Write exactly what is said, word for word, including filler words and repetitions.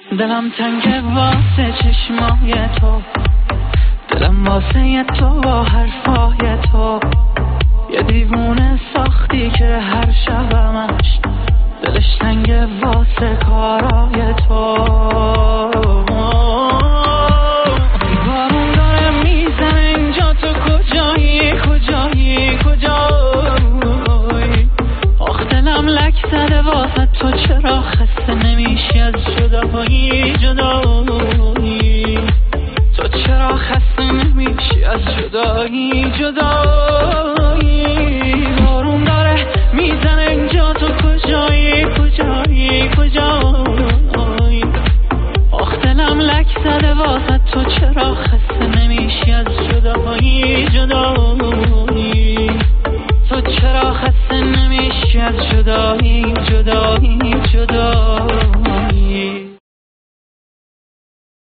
دلم تنگه واسه چشمای تو، دلم واسه تو با حرفای تو. یه دیوونه ساختی که هر شبمش دلش تنگه واسه کارای تو. بارون داره میزنه اینجا، تو کجایی کجایی کجایی؟ آخ دلم لک زده واسه تو، چرا خسته نمیشی از جدایی جدایی؟ تو چرا خسته نمیشی از جدایی جدایی؟ بارون داره میزنه اینجا، تو کجایی کجایی کجایی؟ آخ دلم لک زده واسه تو، چرا خسته نمیشی از جدایی جدایی؟ تو چرا خسته نمیشی از جدایی جدایی جدایی؟